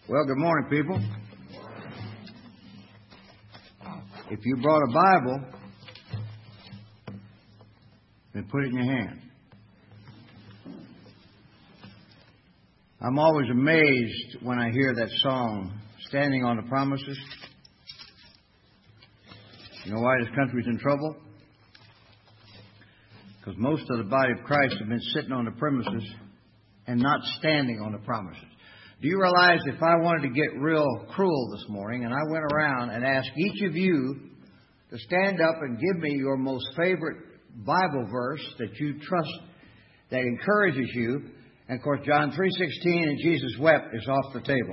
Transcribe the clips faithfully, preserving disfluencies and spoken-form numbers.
Well, good morning, people. If you brought a Bible, then put it in your hand. I'm always amazed when I hear that song, Standing on the Promises. You know why this country's in trouble? Because most of the body of Christ have been sitting on the premises and not standing on the promises. Do you realize if I wanted to get real cruel this morning and I went around and asked each of you to stand up and give me your most favorite Bible verse that you trust, that encourages you, and of course John three sixteen and Jesus wept is off the table.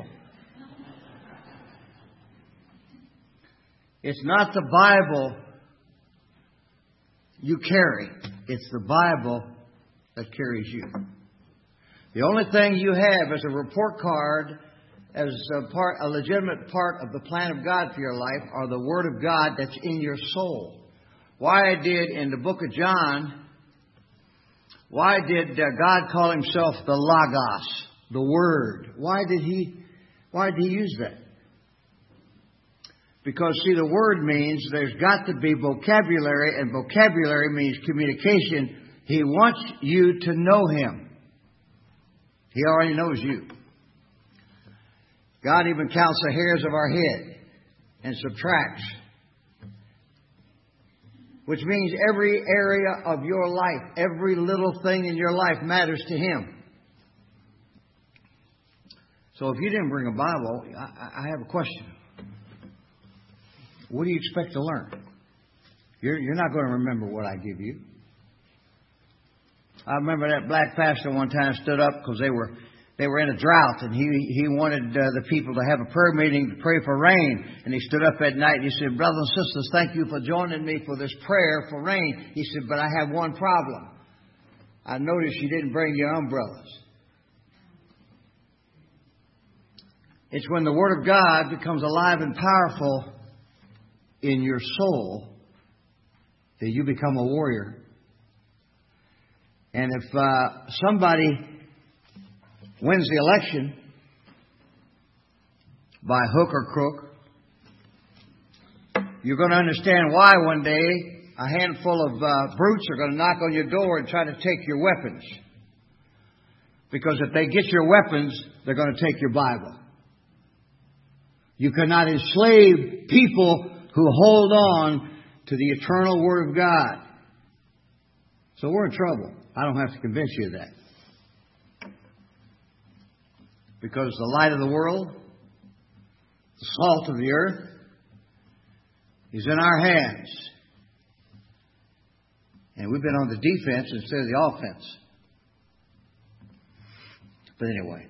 It's not the Bible you carry. It's the Bible that carries you. The only thing you have as a report card, as a, part, a legitimate part of the plan of God for your life, are the Word of God that's in your soul. Why did in the book of John, why did uh, God call Himself the Logos, the Word? Why did He, why did He use that? Because, see, the Word means there's got to be vocabulary, and vocabulary means communication. He wants you to know Him. He already knows you. God even counts the hairs of our head and subtracts. Which means every area of your life, every little thing in your life matters to Him. So if you didn't bring a Bible, I, I have a question. What do you expect to learn? You're, you're not going to remember what I give you. I remember that black pastor one time stood up because they were they were in a drought, and he he wanted uh, the people to have a prayer meeting to pray for rain. And he stood up at night and he said, "Brothers and sisters, thank you for joining me for this prayer for rain." He said, "But I have one problem. I noticed you didn't bring your umbrellas." It's when the Word of God becomes alive and powerful in your soul that you become a warrior. And if uh, somebody wins the election by hook or crook, you're going to understand why one day a handful of uh, brutes are going to knock on your door and try to take your weapons. Because if they get your weapons, they're going to take your Bible. You cannot enslave people who hold on to the eternal Word of God. So we're in trouble. I don't have to convince you of that. Because the light of the world, the salt of the earth, is in our hands. And we've been on the defense instead of the offense. But anyway.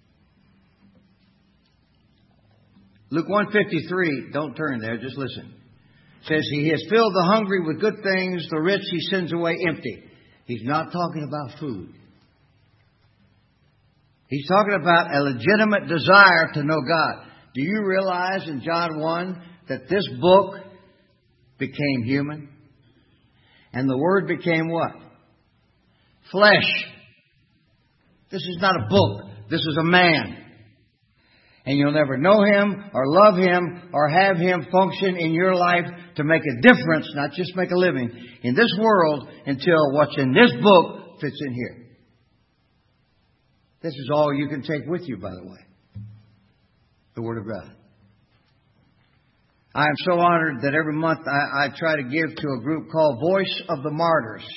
Luke one fifty-three, don't turn there, just listen. It says, He has filled the hungry with good things, the rich He sends away empty. He's not talking about food. He's talking about a legitimate desire to know God. Do you realize in John one that this book became human? And the Word became what? Flesh. This is not a book. This is a man. And you'll never know Him or love Him or have Him function in your life to make a difference, not just make a living, in this world until what's in this book fits in here. This is all you can take with you, by the way. The Word of God. I am so honored that every month I, I try to give to a group called Voice of the Martyrs.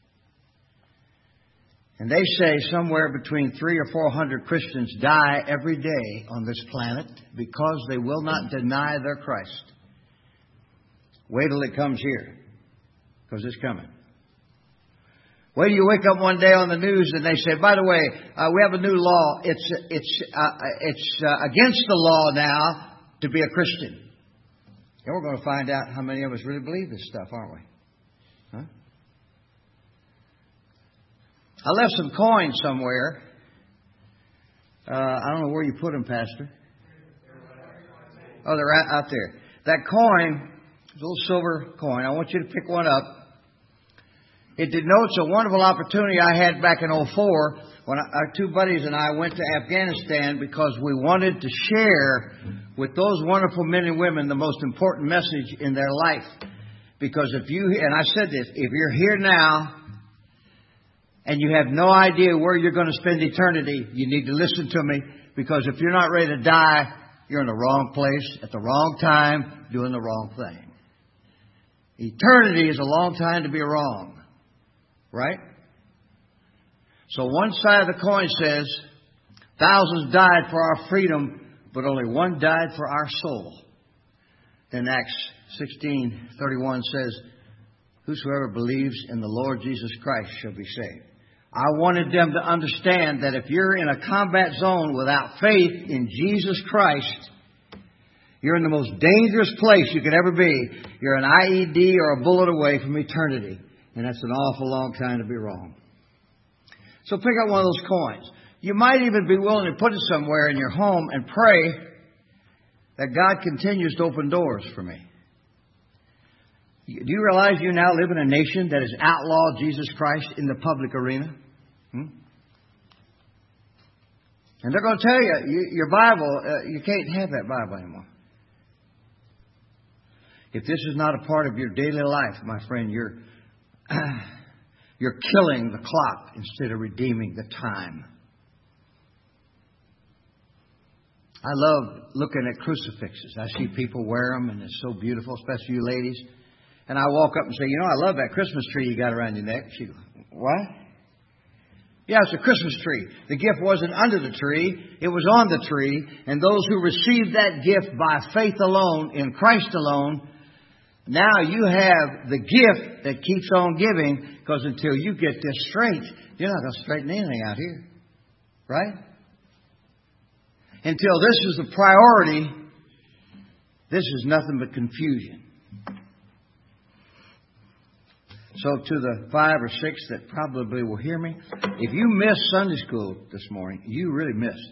And they say somewhere between three or four hundred Christians die every day on this planet because they will not deny their Christ. Wait till it comes here, because it's coming. Wait till you wake up one day on the news and they say, by the way, uh, we have a new law. It's it's uh, it's uh, against the law now to be a Christian. And we're going to find out how many of us really believe this stuff, aren't we? Huh? I left some coins somewhere. Uh, I don't know where you put them, Pastor. Oh, they're right out there. That coin, a little silver coin, I want you to pick one up. It denotes a wonderful opportunity I had back in oh four when I, our two buddies and I went to Afghanistan because we wanted to share with those wonderful men and women the most important message in their life. Because if you, and I said this, if you're here now and you have no idea where you're going to spend eternity, you need to listen to me. Because if you're not ready to die, you're in the wrong place at the wrong time doing the wrong thing. Eternity is a long time to be wrong. Right? So one side of the coin says, thousands died for our freedom, but only one died for our soul. Then Acts sixteen thirty-one says, whosoever believes in the Lord Jesus Christ shall be saved. I wanted them to understand that if you're in a combat zone without faith in Jesus Christ, you're in the most dangerous place you could ever be. You're an I E D or a bullet away from eternity. And that's an awful long time to be wrong. So pick up one of those coins. You might even be willing to put it somewhere in your home and pray that God continues to open doors for me. Do you realize you now live in a nation that has outlawed Jesus Christ in the public arena? Hmm? And they're going to tell you, you your Bible, uh, you can't have that Bible anymore. If this is not a part of your daily life, my friend, you're you're killing the clock instead of redeeming the time. I love looking at crucifixes. I see people wear them, and it's so beautiful, especially you ladies. And I walk up and say, you know, I love that Christmas tree you got around your neck. She goes, what? Yeah, it's a Christmas tree. The gift wasn't under the tree. It was on the tree. And those who received that gift by faith alone, in Christ alone, now you have the gift that keeps on giving, because until you get this straight, you're not going to straighten anything out here. Right? Until this is the priority, this is nothing but confusion. So to the five or six that probably will hear me, if you missed Sunday school this morning, you really missed.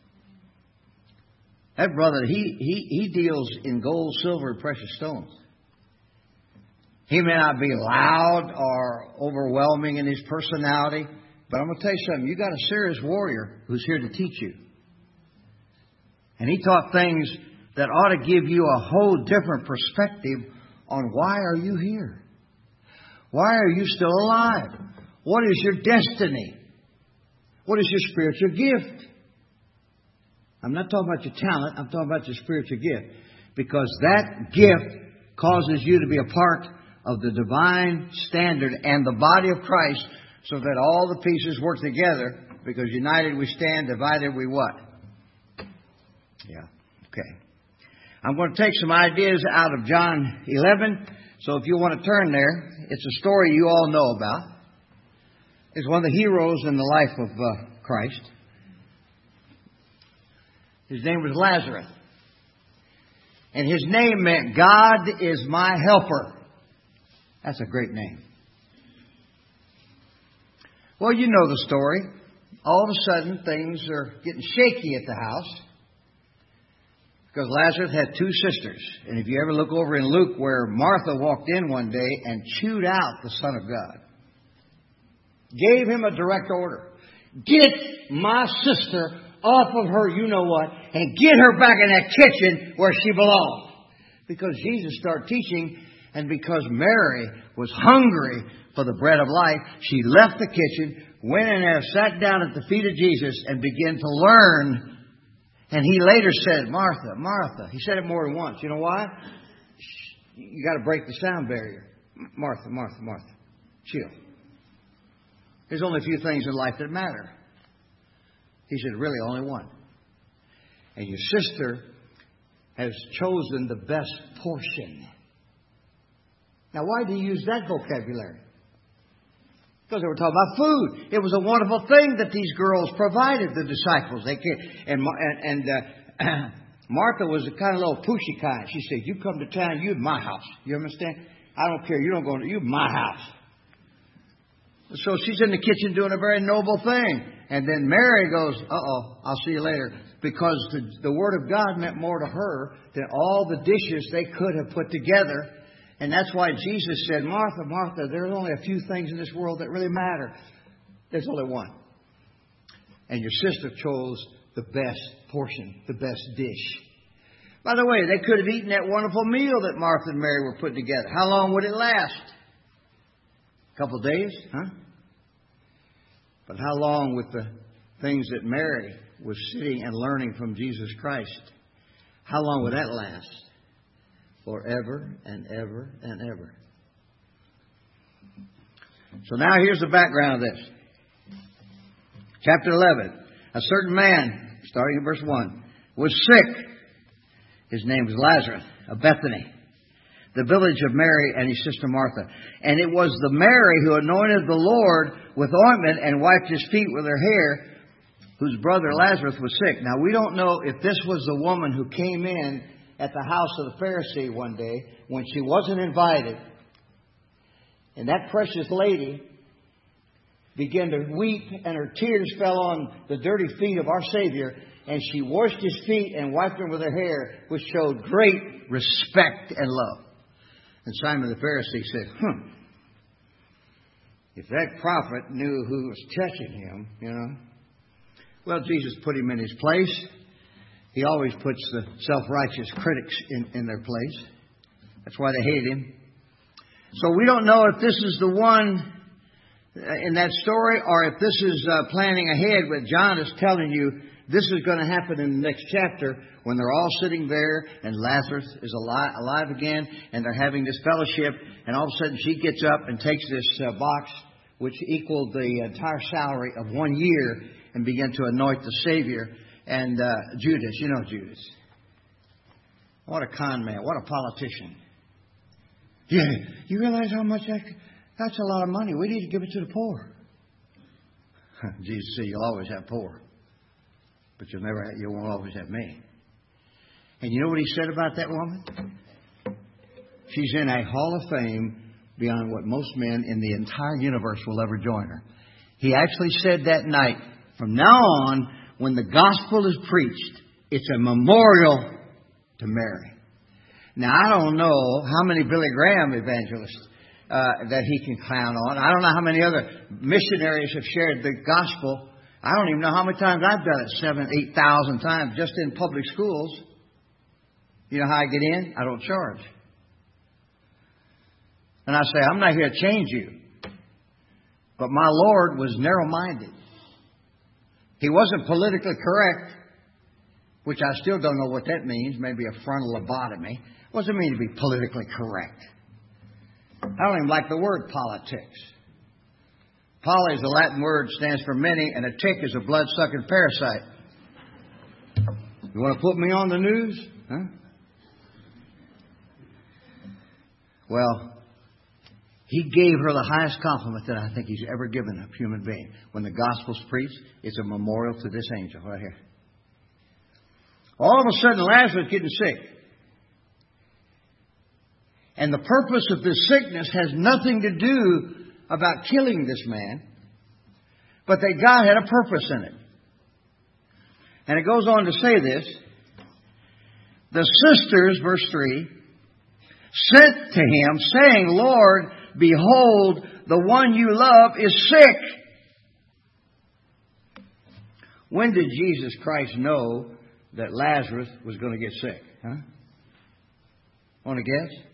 That brother, he, he, he deals in gold, silver, and precious stones. He may not be loud or overwhelming in his personality, but I'm going to tell you something. You got a serious warrior who's here to teach you. And he taught things that ought to give you a whole different perspective on why are you here? Why are you still alive? What is your destiny? What is your spiritual gift? I'm not talking about your talent. I'm talking about your spiritual gift. Because that gift causes you to be a part of the divine standard and the body of Christ, so that all the pieces work together. Because united we stand, divided we what? Yeah. Okay. I'm going to take some ideas out of John eleven. So if you want to turn there, it's a story you all know about. It's one of the heroes in the life of uh, Christ. His name was Lazarus. And his name meant, God is my helper. That's a great name. Well, you know the story. All of a sudden, things are getting shaky at the house. Because Lazarus had two sisters. And if you ever look over in Luke where Martha walked in one day and chewed out the Son of God. Gave him a direct order. Get my sister off of her, you know what, and get her back in that kitchen where she belongs. Because Jesus started teaching, and because Mary was hungry for the bread of life, she left the kitchen, went in there, sat down at the feet of Jesus, and began to learn. And he later said, Martha, Martha. He said it more than once. You know why? You got to break the sound barrier. Martha, Martha, Martha. Chill. There's only a few things in life that matter. He said, really, only one. And your sister has chosen the best portion. Now, why do you use that vocabulary? Because they were talking about food. It was a wonderful thing that these girls provided the disciples. They came, and and, and uh, Martha was a kind of little pushy kind. She said, "You come to town, you in my house. You understand? I don't care. You don't go. You in my house." So she's in the kitchen doing a very noble thing. And then Mary goes, "Uh-oh, I'll see you later." Because the, the Word of God meant more to her than all the dishes they could have put together. And that's why Jesus said, Martha, Martha, there's only a few things in this world that really matter. There's only one. And your sister chose the best portion, the best dish. By the way, they could have eaten that wonderful meal that Martha and Mary were putting together. How long would it last? A couple of days, huh? But how long with the things that Mary was sitting and learning from Jesus Christ? How long would that last? Forever and ever and ever. So now here's the background of this. Chapter eleven. A certain man, starting in verse one, was sick. His name was Lazarus of Bethany, the village of Mary and his sister Martha. And it was the Mary who anointed the Lord with ointment and wiped his feet with her hair, whose brother Lazarus was sick. Now, we don't know if this was the woman who came in at the house of the Pharisee one day when she wasn't invited. And that precious lady began to weep, and her tears fell on the dirty feet of our Savior. And she washed his feet and wiped them with her hair, which showed great respect and love. And Simon the Pharisee said, hmm, if that prophet knew who was touching him, you know. Well, Jesus put him in his place. He always puts the self-righteous critics in, in their place. That's why they hate him. So we don't know if this is the one in that story or if this is uh, planning ahead, but John is telling you this is going to happen in the next chapter when they're all sitting there and Lazarus is alive, alive again and they're having this fellowship, and all of a sudden she gets up and takes this uh, box which equaled the entire salary of one year and began to anoint the Savior. And uh, Judas, you know Judas. What a con man. What a politician. Yeah, you realize how much that, that's a lot of money. We need to give it to the poor. Jesus said, you'll always have poor. But you'll never have, you won't always have me. And you know what he said about that woman? She's in a hall of fame beyond what most men in the entire universe will ever join her. He actually said that night, from now on, when the gospel is preached, it's a memorial to Mary. Now, I don't know how many Billy Graham evangelists uh, that he can clown on. I don't know how many other missionaries have shared the gospel. I don't even know how many times I've done it, seven, eight thousand times, just in public schools. You know how I get in? I don't charge. And I say, I'm not here to change you. But my Lord was narrow-minded. He wasn't politically correct, which I still don't know what that means, maybe a frontal lobotomy. What does it mean to be politically correct? I don't even like the word politics. Poly is a Latin word, stands for many, and a tick is a blood-sucking parasite. You want to put me on the news? Huh? Well, he gave her the highest compliment that I think he's ever given a human being. When the gospel's preached, it's a memorial to this angel right here. All of a sudden, Lazarus is getting sick. And the purpose of this sickness has nothing to do about killing this man, but that God had a purpose in it. And it goes on to say this. The sisters, verse three, sent to him, saying, Lord, behold, the one you love is sick. When did Jesus Christ know that Lazarus was going to get sick? Huh? Want to guess?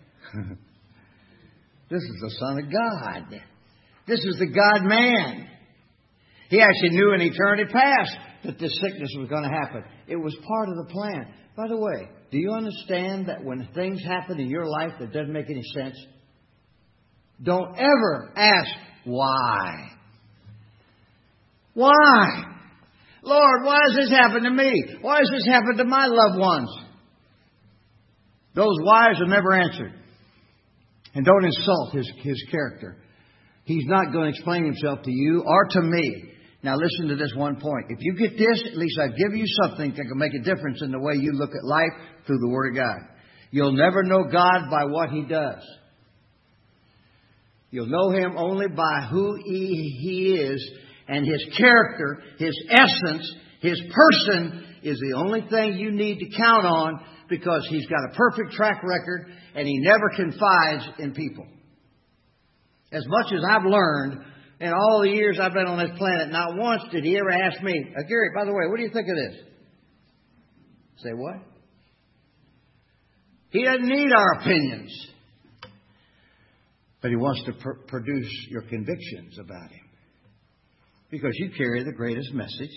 This is the Son of God. This is the God-man. He actually knew in eternity past that this sickness was going to happen. It was part of the plan. By the way, do you understand that when things happen in your life that doesn't make any sense, don't ever ask why. Why? Lord, why has this happened to me? Why has this happened to my loved ones? Those whys are never answered. And don't insult his, his character. He's not going to explain himself to you or to me. Now listen to this one point. If you get this, at least I've given you something that can make a difference in the way you look at life through the Word of God. You'll never know God by what He does. You'll know Him only by who He, he is, and His character, His essence, His person is the only thing you need to count on, because He's got a perfect track record and He never confides in people. As much as I've learned in all the years I've been on this planet, not once did He ever ask me, uh, Gary, by the way, what do you think of this? Say what? He doesn't need our opinions. But He wants to pr- produce your convictions about Him. Because you carry the greatest message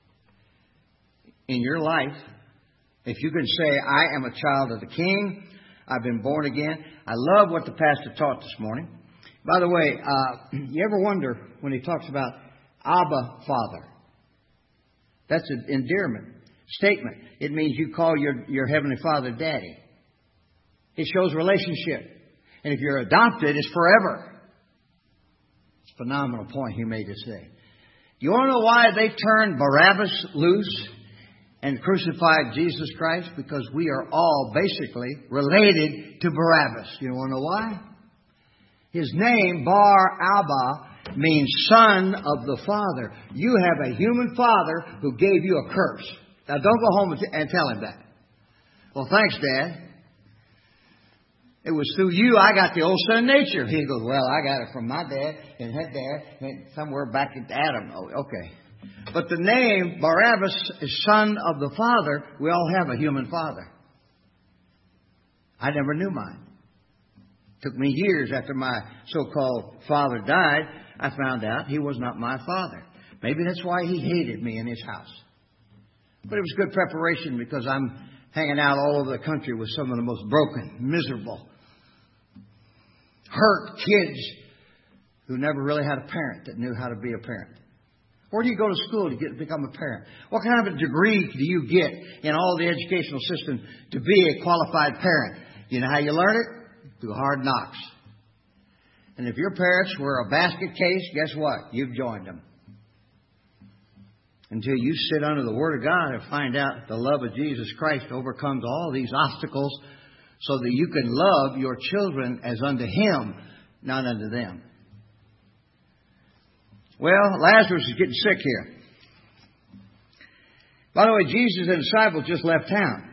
in your life. If you can say, I am a child of the King, I've been born again. I love what the pastor taught this morning. By the way, uh, you ever wonder when he talks about Abba, Father? That's an endearment statement. It means you call your, your Heavenly Father Daddy. It shows relationship. And if you're adopted, it's forever. It's a phenomenal point he made to say. You want to know why they turned Barabbas loose and crucified Jesus Christ? Because we are all basically related to Barabbas. You want to know why? His name, Bar Abba, means son of the Father. You have a human father who gave you a curse. Now, don't go home and, t- and tell him that. Well, thanks, Dad. It was through you I got the old sin nature. He goes, well, I got it from my dad and her dad and somewhere back at Adam. Oh, okay. But the name Barabbas is son of the Father. We all have a human father. I never knew mine. It took me years after my so-called father died, I found out he was not my father. Maybe that's why he hated me in his house. But it was good preparation because I'm hanging out all over the country with some of the most broken, miserable, hurt kids who never really had a parent that knew how to be a parent. Where do you go to school to get to become a parent? What kind of a degree do you get in all the educational system to be a qualified parent? You know how you learn it? Through hard knocks. And if your parents were a basket case, guess what? You've joined them. Until you sit under the Word of God and find out the love of Jesus Christ overcomes all these obstacles so that you can love your children as unto Him, not unto them. Well, Lazarus is getting sick here. By the way, Jesus and the disciples just left town.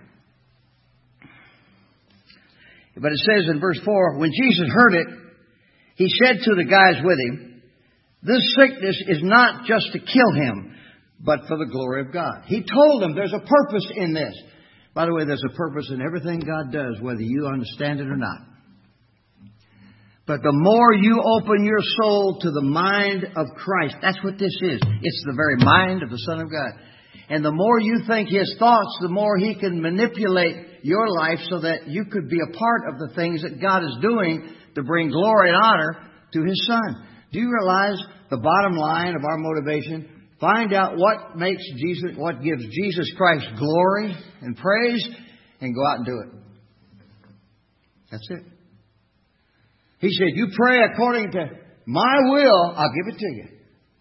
But it says in verse four, when Jesus heard it, He said to the guys with Him, this sickness is not just to kill him, but for the glory of God. He told them there's a purpose in this. By the way, there's a purpose in everything God does, whether you understand it or not. But the more you open your soul to the mind of Christ, that's what this is. It's the very mind of the Son of God. And the more you think His thoughts, the more He can manipulate your life so that you could be a part of the things that God is doing to bring glory and honor to His Son. Do you realize the bottom line of our motivation? Find out what makes Jesus, what gives Jesus Christ glory and praise, and go out and do it. That's it. He said, you pray according to my will, I'll give it to you.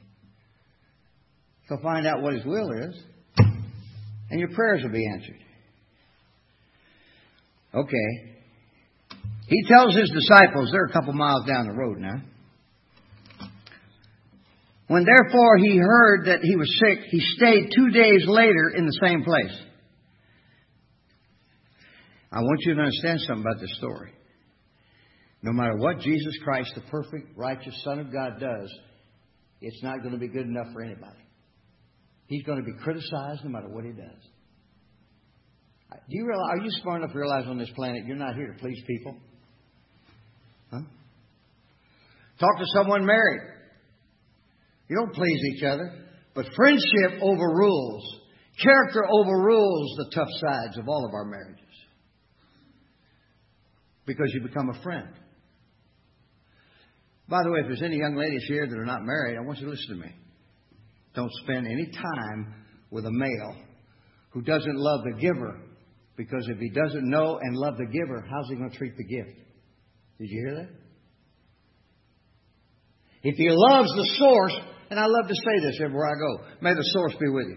So find out what His will is, and your prayers will be answered. Okay. He tells His disciples, they're a couple miles down the road now. When therefore He heard that He was sick, He stayed two days later in the same place. I want you to understand something about this story. No matter what Jesus Christ, the perfect, righteous Son of God, does, it's not going to be good enough for anybody. He's going to be criticized no matter what He does. Do you realize, are you smart enough to realize on this planet you're not here to please people? Huh? Talk to someone married. You don't please each other. But friendship overrules. Character overrules the tough sides of all of our marriages. Because you become a friend. By the way, if there's any young ladies here that are not married, I want you to listen to me. Don't spend any time with a male who doesn't love the giver. Because if he doesn't know and love the giver, how's he going to treat the gift? Did you hear that? If he loves the source, and I love to say this everywhere I go, may the source be with you.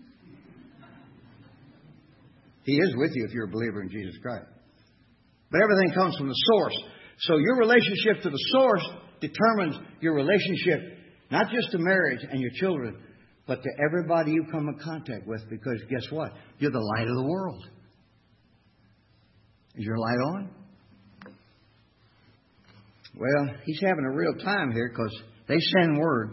He is with you if you're a believer in Jesus Christ. But everything comes from the source. So your relationship to the source determines your relationship, not just to marriage and your children, but to everybody you come in contact with. Because guess what? You're the light of the world. Is your light on? Well, he's having a real time here because they send word.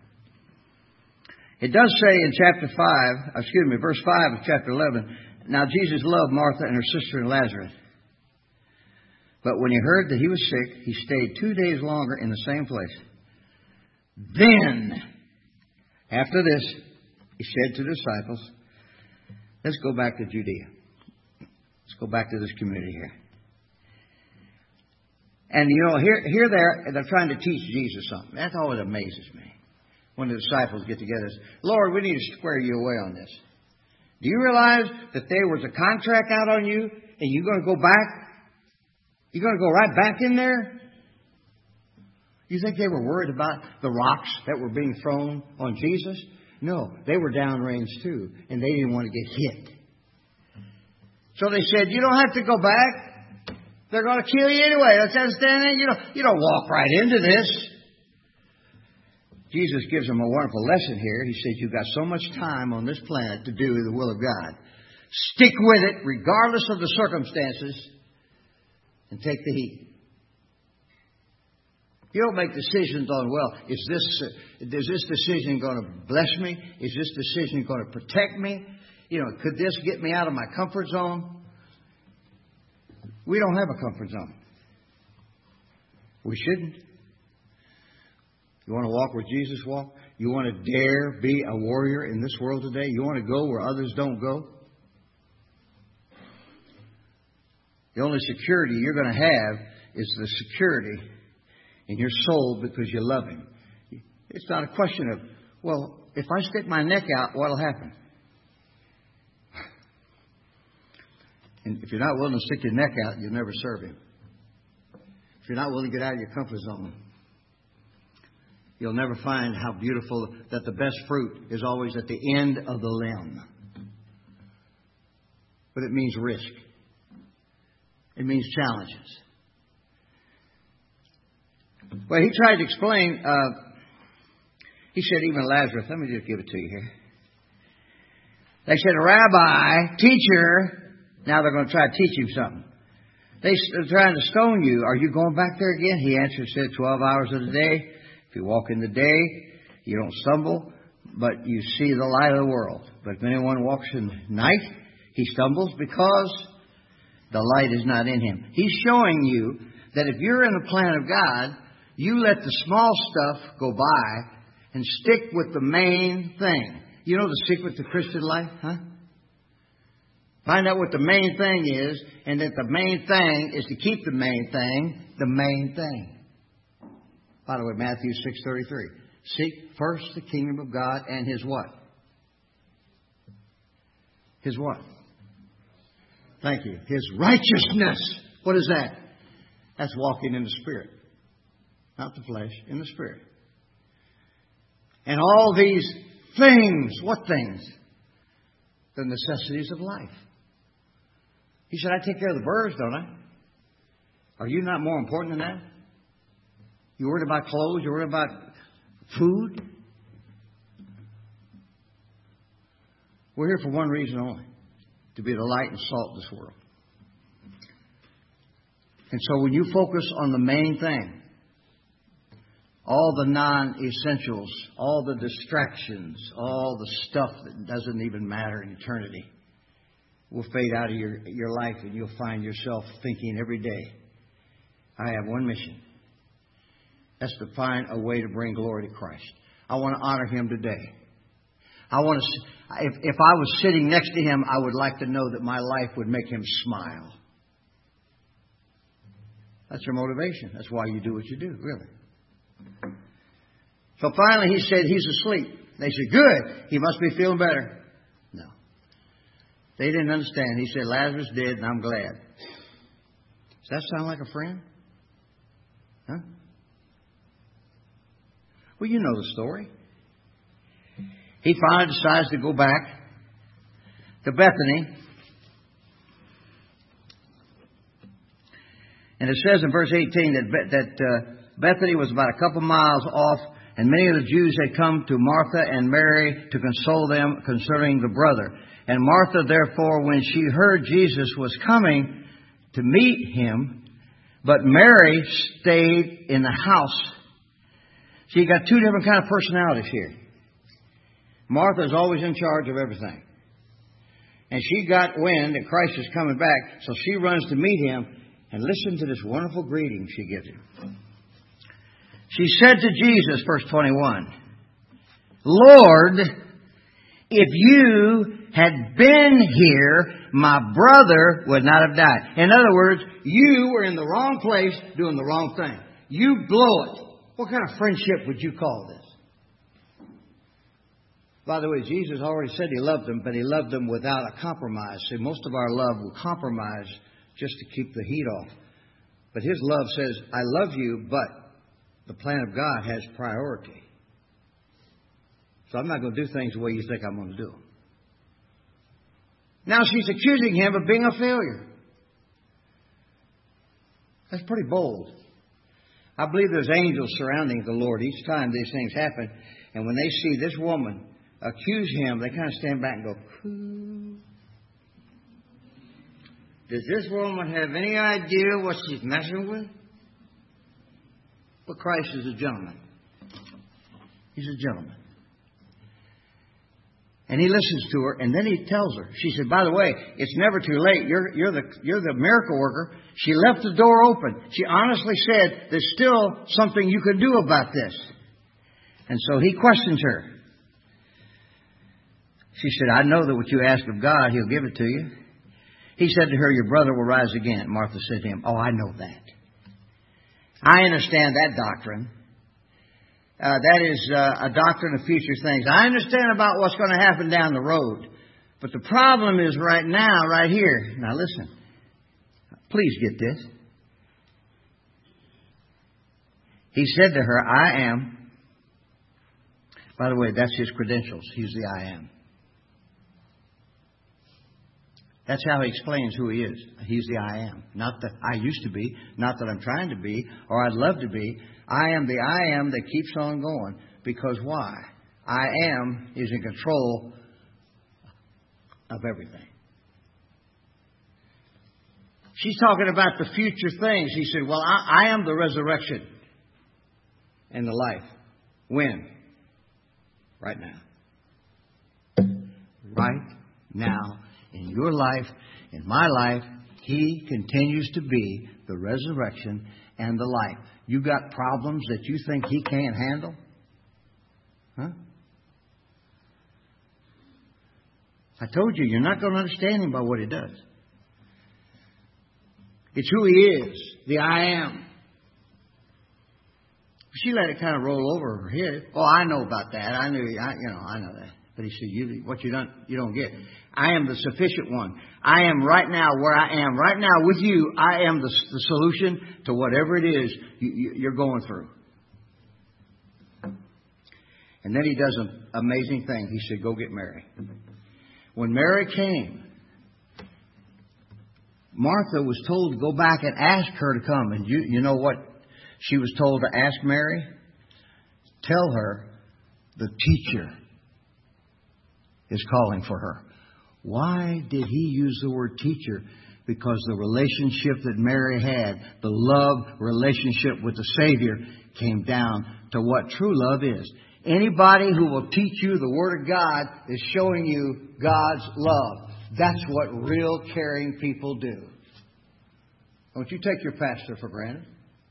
It does say in chapter five, excuse me, verse five of chapter eleven, now Jesus loved Martha and her sister and Lazarus. But when he heard that he was sick, he stayed two days longer in the same place. Then, after this, he said to the disciples, let's go back to Judea. Let's go back to this community here. And, you know, here, here they're, they're trying to teach Jesus something. That always amazes me. When the disciples get together and say, Lord, we need to square you away on this. Do you realize that there was a contract out on you and you're going to go back? You're going to go right back in there? You think they were worried about the rocks that were being thrown on Jesus? No, they were downrange too, and they didn't want to get hit. So they said, you don't have to go back. They're going to kill you anyway. Let's understand that. You don't, you don't walk right into this. Jesus gives them a wonderful lesson here. He says, you've got so much time on this planet to do the will of God. Stick with it, regardless of the circumstances, and take the heat. You don't make decisions on, well, is this, uh, is this decision going to bless me? Is this decision going to protect me? You know, could this get me out of my comfort zone? We don't have a comfort zone. We shouldn't. You want to walk where Jesus walked? You want to dare be a warrior in this world today? You want to go where others don't go? The only security you're going to have is the security in your soul because you love Him. It's not a question of, well, if I stick my neck out, what'll happen? And if you're not willing to stick your neck out, you'll never serve Him. If you're not willing to get out of your comfort zone, you'll never find how beautiful that the best fruit is always at the end of the limb. But it means risk. It means challenges. Well, he tried to explain, uh, he said even Lazarus, let me just give it to you here. They said, Rabbi, teacher, now they're going to try to teach him something. They're trying to stone you. Are you going back there again? He answered, said, twelve hours of the day. If you walk in the day, you don't stumble, but you see the light of the world. But if anyone walks in the night, he stumbles because the light is not in him. He's showing you that if you're in the plan of God, you let the small stuff go by and stick with the main thing. You know the secret to Christian life, huh? Find out what the main thing is, and that the main thing is to keep the main thing the main thing. By the way, Matthew six thirty-three. Seek first the kingdom of God and His what? His what? Thank you. His righteousness. What is that? That's walking in the Spirit. Not the flesh, in the Spirit. And all these things, what things? The necessities of life. He said, I take care of the birds, don't I? Are you not more important than that? You worried about clothes? You worried about food? We're here for one reason only. To be the light and salt of this world. And so when you focus on the main thing, all the non-essentials, all the distractions, all the stuff that doesn't even matter in eternity will fade out of your, your life, and you'll find yourself thinking every day, I have one mission. That's to find a way to bring glory to Christ. I want to honor Him today. I want to, if, if I was sitting next to Him, I would like to know that my life would make Him smile. That's your motivation. That's why you do what you do, really. So finally he said, he's asleep. They said, good. He must be feeling better. No. They didn't understand. He said, Lazarus did, and I'm glad. Does that sound like a friend? Huh? Well, you know the story. He finally decides to go back to Bethany. And it says in verse eighteen that, that uh, Bethany was about a couple miles off, and many of the Jews had come to Martha and Mary to console them concerning the brother. And Martha, therefore, when she heard Jesus was coming to meet him, but Mary stayed in the house. So you got two different kind of personalities here. Martha's always in charge of everything. And she got wind that Christ is coming back, so she runs to meet him. And listen to this wonderful greeting she gives him. She said to Jesus, verse twenty-one, Lord, if you had been here, my brother would not have died. In other words, you were in the wrong place doing the wrong thing. You blow it. What kind of friendship would you call this? By the way, Jesus already said He loved them, but He loved them without a compromise. See, most of our love will compromise just to keep the heat off. But His love says, I love you, but the plan of God has priority. So I'm not going to do things the way you think I'm going to do them. Now she's accusing Him of being a failure. That's pretty bold. I believe there's angels surrounding the Lord each time these things happen. And when they see this woman accuse Him, they kind of stand back and go, Who? Does this woman have any idea what she's messing with? But Christ is a gentleman. He's a gentleman. And He listens to her, and then He tells her. She said, by the way, it's never too late. You're, you're, the, you're the miracle worker. She left the door open. She honestly said, there's still something you could do about this. And so He questions her. She said, I know that what you ask of God, He'll give it to you. He said to her, your brother will rise again. Martha said to Him, oh, I know that. I understand that doctrine. Uh, that is uh, a doctrine of future things. I understand about what's going to happen down the road. But the problem is right now, right here. Now listen. Please get this. He said to her, I am. By the way, that's His credentials. He's the I am. That's how He explains who He is. He's the I am. Not that I used to be, not that I'm trying to be, or I'd love to be. I am the I am that keeps on going. Because why? I am is in control of everything. She's talking about the future things. He said, well, I, I am the resurrection and the life. When? Right now. Right now. In your life, in my life, He continues to be the resurrection and the life. You got problems that you think He can't handle? Huh? I told you, you're not going to understand Him by what He does. It's who He is, the I am. She let it kind of roll over her head. Oh, I know about that. I knew, I, you know, I know that. But He said, you, what you don't, you don't get. I am the sufficient one. I am right now where I am. Right now with you, I am the, the solution to whatever it is you, you're going through. And then He does an amazing thing. He said, go get Mary. When Mary came, Martha was told to go back and ask her to come. And you, you know what she was told to ask Mary? Tell her the teacher is calling for her. Why did He use the word teacher? Because the relationship that Mary had, the love relationship with the Savior, came down to what true love is. Anybody who will teach you the Word of God is showing you God's love. That's what real caring people do. Don't you take your pastor for granted.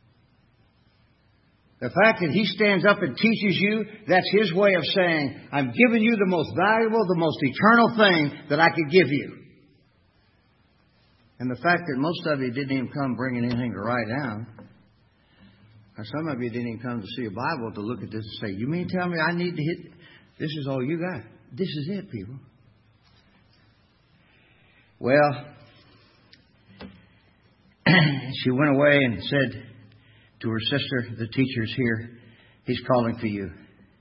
The fact that he stands up and teaches you, that's his way of saying, I'm giving you the most valuable, the most eternal thing that I could give you. And the fact that most of you didn't even come bringing anything to write down, or some of you didn't even come to see a Bible to look at this and say, you mean tell me I need to hit, this is all you got. This is it, people. Well, she went away and said to her sister, the teacher's here. He's calling for you.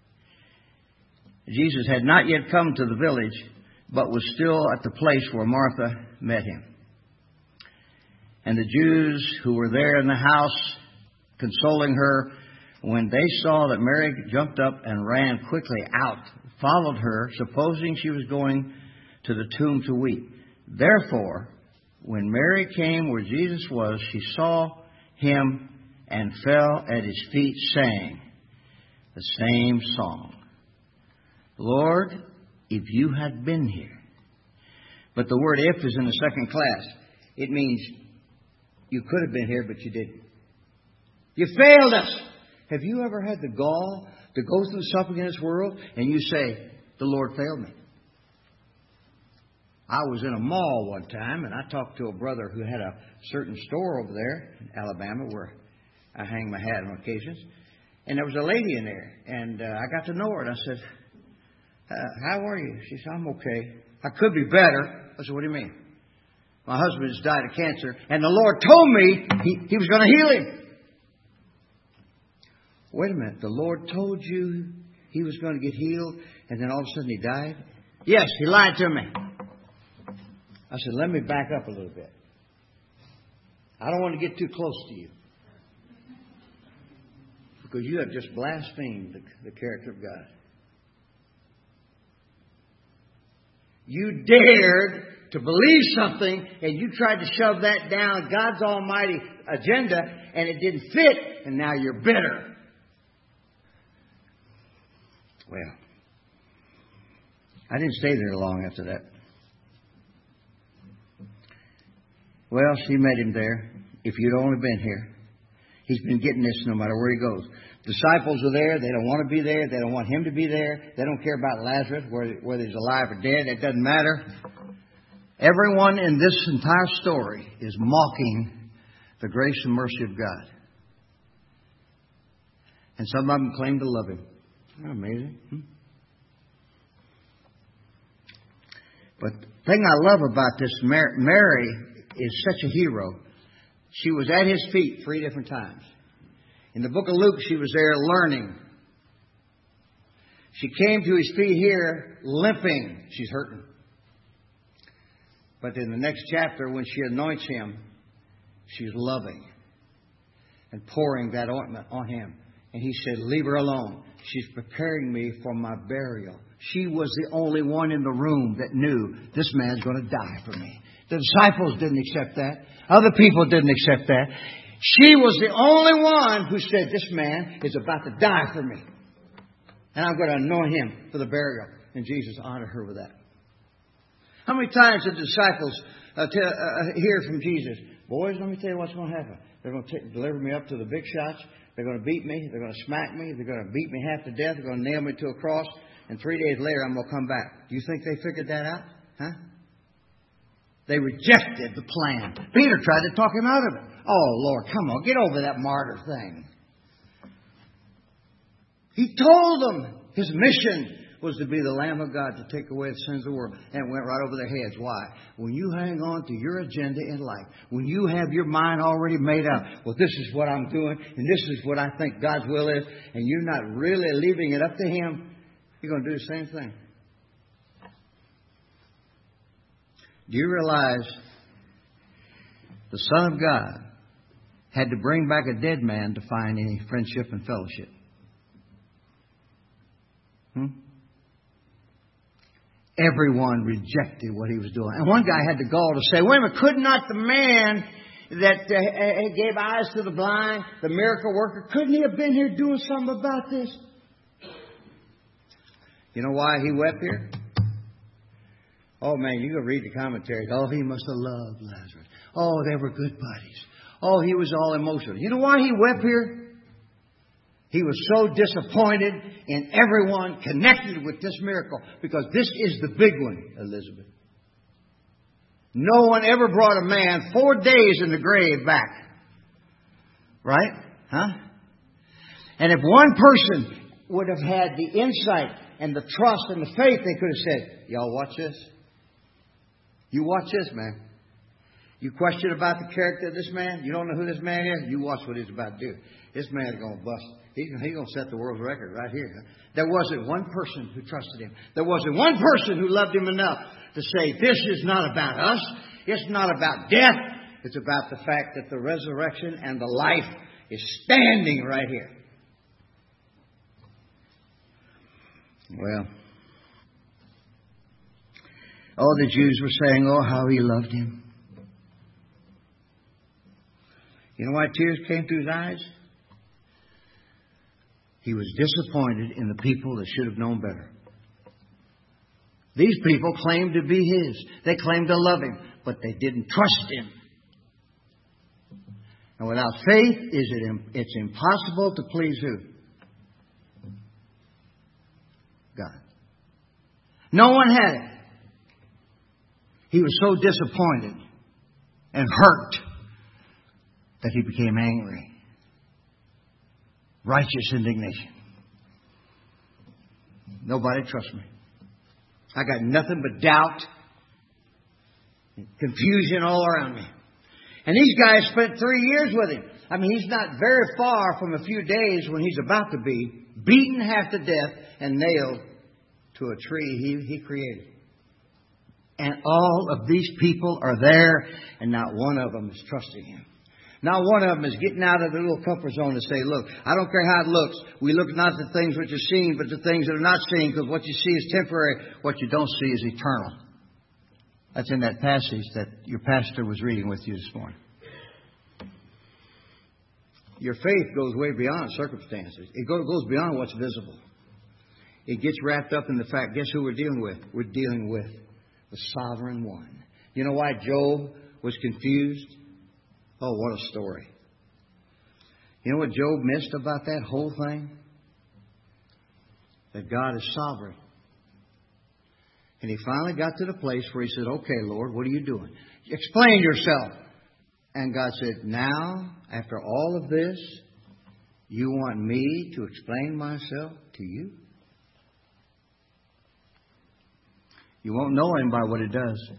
Jesus had not yet come to the village, but was still at the place where Martha met Him. And the Jews who were there in the house consoling her, when they saw that Mary jumped up and ran quickly out, followed her, supposing she was going to the tomb to weep. Therefore, When Mary came where Jesus was, she saw him and fell at his feet, saying the same song. Lord, if you had been here. But the word if is in the second class. It means you could have been here, but you didn't. You failed us. Have you ever had the gall to go through something in this world and you say, the Lord failed me? I was in a mall one time and I talked to a brother who had a certain store over there in Alabama where I hang my hat on occasions. And there was a lady in there. And uh, I got to know her and I said, uh, how are you? She said, I'm okay. I could be better. I said, what do you mean? My husband has died of cancer and the Lord told me he, he was going to heal him. Wait a minute. The Lord told you he was going to get healed and then all of a sudden he died? Yes, he lied to me. I said, let me back up a little bit. I don't want to get too close to you. Because you have just blasphemed the, the character of God. You dared to believe something and you tried to shove that down God's almighty agenda and it didn't fit and now you're bitter. Well, I didn't stay there long after that. Well, she met him there. If you'd only been here. He's been getting this no matter where he goes. Disciples are there. They don't want to be there. They don't want him to be there. They don't care about Lazarus, whether, whether he's alive or dead. It doesn't matter. Everyone in this entire story is mocking the grace and mercy of God. And some of them claim to love him. Isn't that amazing? Hmm? But the thing I love about this, Mary is such a hero. She was at his feet three different times. In the book of Luke, she was there learning. She came to his feet here limping. She's hurting. But in the next chapter, when she anoints him, she's loving and pouring that ointment on him. And he said, leave her alone. She's preparing me for my burial. She was the only one in the room that knew this man's going to die for me. The disciples didn't accept that. Other people didn't accept that. She was the only one who said, this man is about to die for me. And I'm going to anoint him for the burial. And Jesus honored her with that. How many times did the disciples uh, tell, uh, hear from Jesus? Boys, let me tell you what's going to happen. They're going to take, deliver me up to the big shots. They're going to beat me. They're going to smack me. They're going to beat me half to death. They're going to nail me to a cross. And three days later, I'm going to come back. Do you think they figured that out? Huh? They rejected the plan. Peter tried to talk him out of it. Oh, Lord, come on. Get over that martyr thing. He told them his mission was to be the Lamb of God to take away the sins of the world. And it went right over their heads. Why? When you hang on to your agenda in life, when you have your mind already made up, well, this is what I'm doing, and this is what I think God's will is, and you're not really leaving it up to Him, you're going to do the same thing. Do you realize the Son of God had to bring back a dead man to find any friendship and fellowship? Hmm? Everyone rejected what he was doing. And one guy had the gall to say, wait a minute, could not the man that uh, gave eyes to the blind, the miracle worker, couldn't he have been here doing something about this? You know why he wept here? Oh, man, you go read the commentaries. Oh, he must have loved Lazarus. Oh, they were good buddies. Oh, he was all emotional. You know why he wept here? He was so disappointed in everyone connected with this miracle. Because this is the big one, Elizabeth. No one ever brought a man four days in the grave back. Right? Huh? And if one person would have had the insight and the trust and the faith, they could have said, y'all watch this. You watch this, man. You question about the character of this man? You don't know who this man is? You watch what he's about to do. This man's going to bust. He's, he's going to set the world's record right here. There wasn't one person who trusted him. There wasn't one person who loved him enough to say, this is not about us. It's not about death. It's about the fact that the resurrection and the life is standing right here. Well, all the Jews were saying, oh, how he loved him. You know why tears came to his eyes? He was disappointed in the people that should have known better. These people claimed to be His. They claimed to love Him, but they didn't trust Him. And without faith, is it, it's impossible to please who? God. No one had it. He was so disappointed and hurt that he became angry. Righteous indignation. Nobody trusts me. I got nothing but doubt and confusion all around me. And these guys spent three years with him. I mean, he's not very far from a few days when he's about to be beaten half to death and nailed to a tree he, he created. And all of these people are there, and not one of them is trusting Him. Not one of them is getting out of their little comfort zone to say, look, I don't care how it looks. We look not at the things which are seen, but the things that are not seen, because what you see is temporary. What you don't see is eternal. That's in that passage that your pastor was reading with you this morning. Your faith goes way beyond circumstances. It goes beyond what's visible. It gets wrapped up in the fact, guess who we're dealing with? We're dealing with the Sovereign One. You know why Job was confused? Oh, what a story. You know what Job missed about that whole thing? That God is sovereign. And he finally got to the place where he said, okay, Lord, what are you doing? Explain yourself. And God said, now, after all of this, you want me to explain myself to you? You won't know Him by what He does.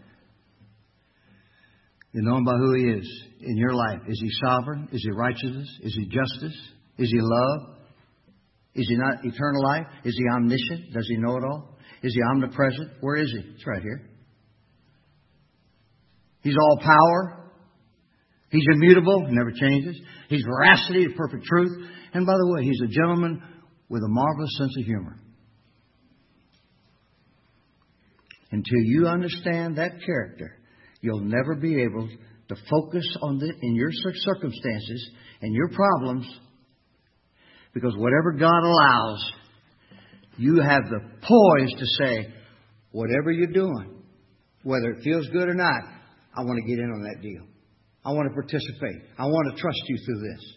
You know Him by who He is in your life. Is He sovereign? Is He righteousness? Is He justice? Is He love? Is He not eternal life? Is He omniscient? Does He know it all? Is He omnipresent? Where is He? It's right here. He's all power. He's immutable. He never changes. He's veracity, perfect truth. And by the way, He's a gentleman with a marvelous sense of humor. Until you understand that character, you'll never be able to focus on the, in your circumstances and your problems, because whatever God allows, you have the poise to say, whatever you're doing, whether it feels good or not, I want to get in on that deal. I want to participate. I want to trust you through this.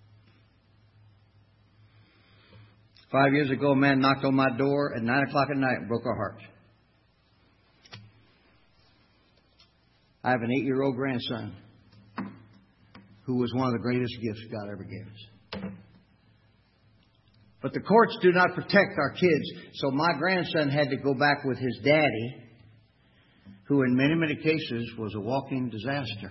Five years ago, a man knocked on my door at nine o'clock at night and broke our hearts. I have an eight-year-old grandson who was one of the greatest gifts God ever gave us. But the courts do not protect our kids, so my grandson had to go back with his daddy, who in many, many cases was a walking disaster.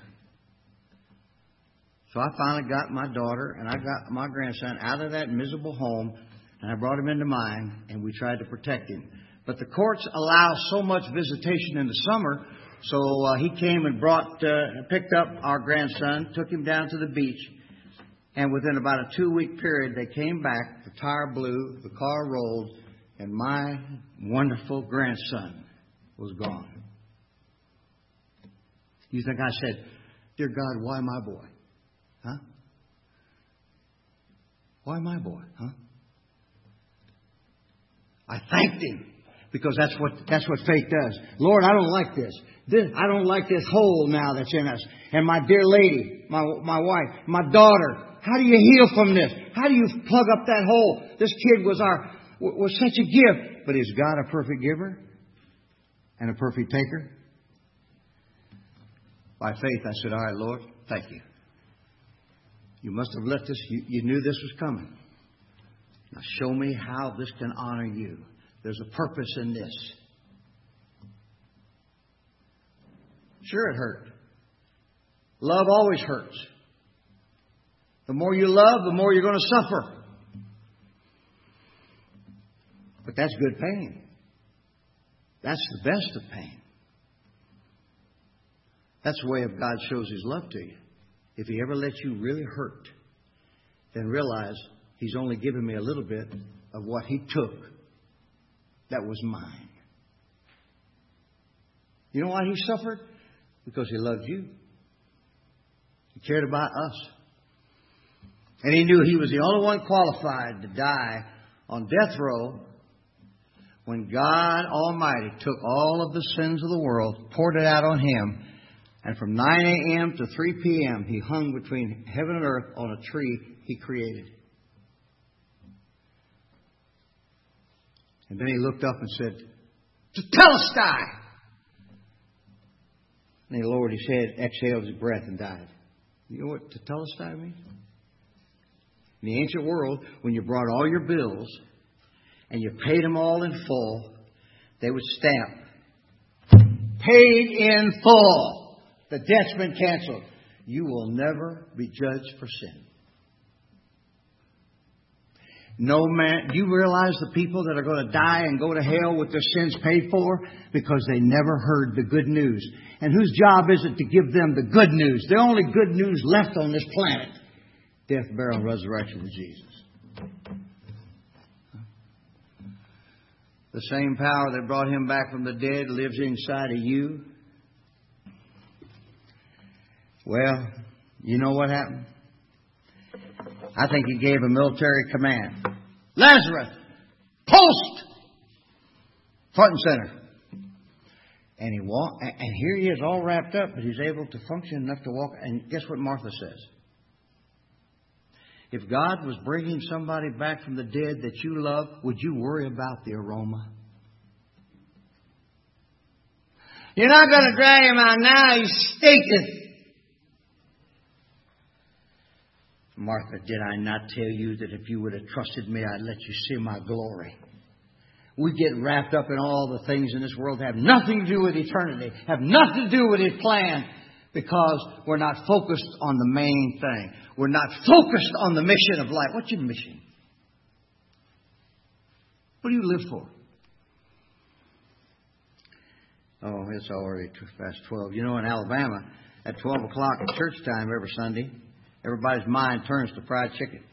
So I finally got my daughter and I got my grandson out of that miserable home, and I brought him into mine, and we tried to protect him. But the courts allow so much visitation in the summer, so uh, he came and brought, uh, picked up our grandson, took him down to the beach, and within about a two-week period, they came back, the tire blew, the car rolled, and my wonderful grandson was gone. You think I said, dear God, why my boy? Huh? Why my boy? Huh? I thanked Him, because that's what that's what faith does. Lord, I don't like this. This I don't like this hole now that's in us. And my dear lady, my my wife, my daughter, how do you heal from this? How do you plug up that hole? This kid was our was such a gift, but is God a perfect giver and a perfect taker? By faith, I said, all right, Lord, thank you. You must have left this. You, you knew this was coming. Now show me how this can honor you. There's a purpose in this. Sure, it hurt. Love always hurts. The more you love, the more you're going to suffer. But that's good pain. That's the best of pain. That's the way God shows His love to you. If He ever lets you really hurt, then realize He's only given me a little bit of what He took that was mine. You know why He suffered? Because He loved you. He cared about us. And he knew he was the only one qualified to die on death row when God Almighty took all of the sins of the world, poured it out on him, and from nine a.m. to three p.m. he hung between heaven and earth on a tree he created. And then he looked up and said, "Tetelestai!" And he lowered his head, exhaled his breath, and died. You know what Tetelestai means? In the ancient world, when you brought all your bills and you paid them all in full, they would stamp, "Paid in full. The debt's been canceled. You will never be judged for sin." No man, do you realize the people that are going to die and go to hell with their sins paid for? Because they never heard the good news. And whose job is it to give them the good news? The only good news left on this planet. Death, burial, and resurrection of Jesus. The same power that brought him back from the dead lives inside of you. Well, you know what happened? I think he gave a military command. "Lazarus, post!" Front and center. And he walked, and here he is all wrapped up, but he's able to function enough to walk. And guess what Martha says? If God was bringing somebody back from the dead that you love, would you worry about the aroma? "You're not going to drag him out now. He's stinketh." "Martha, did I not tell you that if you would have trusted me, I'd let you see my glory?" We get wrapped up in all the things in this world that have nothing to do with eternity, have nothing to do with His plan, because we're not focused on the main thing. We're not focused on the mission of life. What's your mission? What do you live for? Oh, it's already past twelve. You know, in Alabama, at twelve o'clock at church time every Sunday, everybody's mind turns to fried chicken.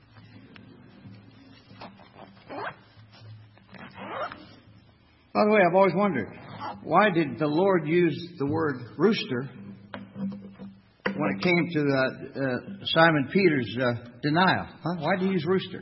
By the way, I've always wondered, why did the Lord use the word rooster when it came to uh, uh, Simon Peter's uh, denial? Huh? Why did he use rooster?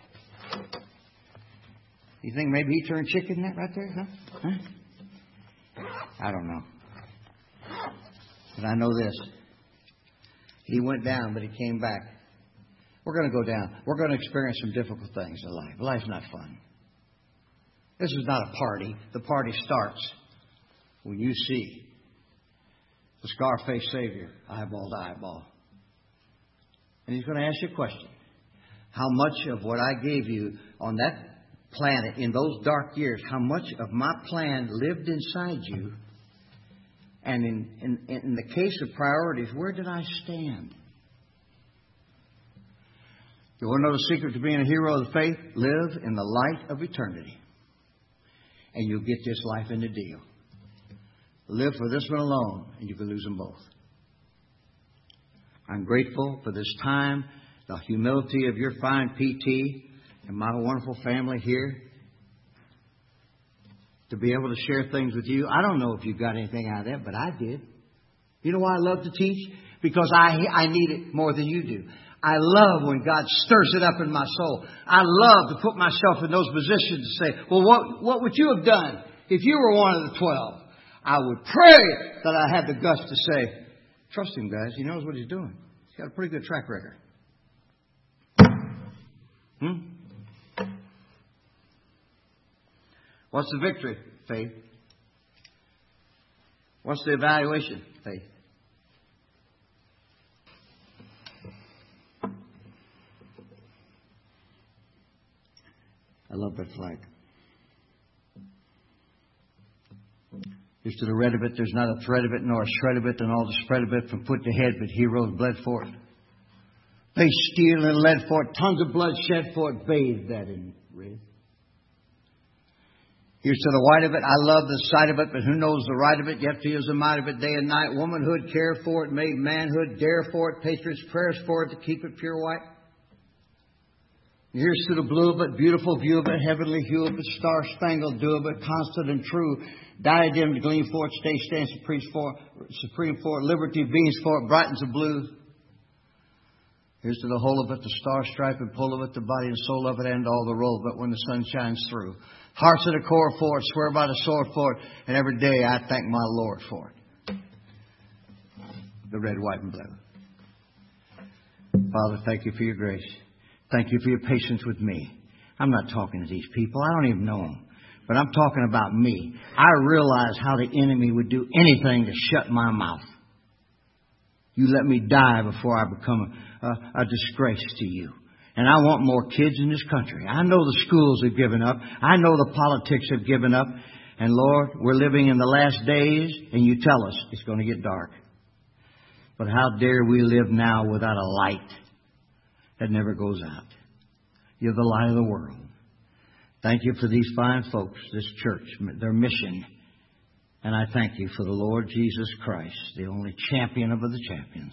You think maybe he turned chicken that right there? Huh? Huh? I don't know. But I know this. He went down, but he came back. We're going to go down. We're going to experience some difficult things in life. Life's not fun. This is not a party. The party starts when you see the scar-faced Savior, eyeball to eyeball. And He's going to ask you a question. How much of what I gave you on that planet in those dark years, how much of my plan lived inside you? And in, in, in the case of priorities, where did I stand? You want to know the secret to being a hero of the faith? Live in the light of eternity. And you'll get this life in the deal. Live for this one alone, and you can lose them both. I'm grateful for this time, the humility of your fine P T and my wonderful family here to be able to share things with you. I don't know if you got anything out of that, but I did. You know why I love to teach? Because I, I need it more than you do. I love when God stirs it up in my soul. I love to put myself in those positions to say, well, what, what would you have done if you were one of the twelve? I would pray that I had the guts to say, trust Him, guys. He knows what He's doing. He's got a pretty good track record. Hmm? What's the victory? Faith. What's the evaluation? Faith. I love that flag. Here's to the red of it. There's not a thread of it, nor a shred of it, and all the spread of it from foot to head, but heroes bled for it. They steel and lead for it, tons of blood shed for it, bathed that in red. Here's to the white of it. I love the sight of it, but who knows the right of it? Yet feels the might of it day and night. Womanhood, care for it, made manhood, dare for it, patriots, prayers for it to keep it pure white. Here's to the blue of it, beautiful view of it, heavenly hue of it, star-spangled dew of it, constant and true, diadem to gleam for it, stay, stand supreme for it, supreme for it, liberty beams for it, brightens the blue. Here's to the whole of it, the star stripe and pull of it, the body and soul of it, and all the roll of it when the sun shines through. Hearts of the core for it, swear by the sword for it, and every day I thank my Lord for it. The red, white, and blue. Father, thank you for your grace. Thank you for your patience with me. I'm not talking to these people. I don't even know them. But I'm talking about me. I realize how the enemy would do anything to shut my mouth. You let me die before I become a, a, a disgrace to you. And I want more kids in this country. I know the schools have given up. I know the politics have given up. And Lord, we're living in the last days, and you tell us it's going to get dark. But how dare we live now without a light that never goes out? You're the light of the world. Thank you for these fine folks, this church, their mission. And I thank you for the Lord Jesus Christ, the only champion of the champions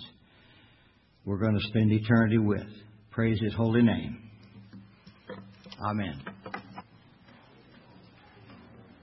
we're going to spend eternity with. Praise His holy name. Amen.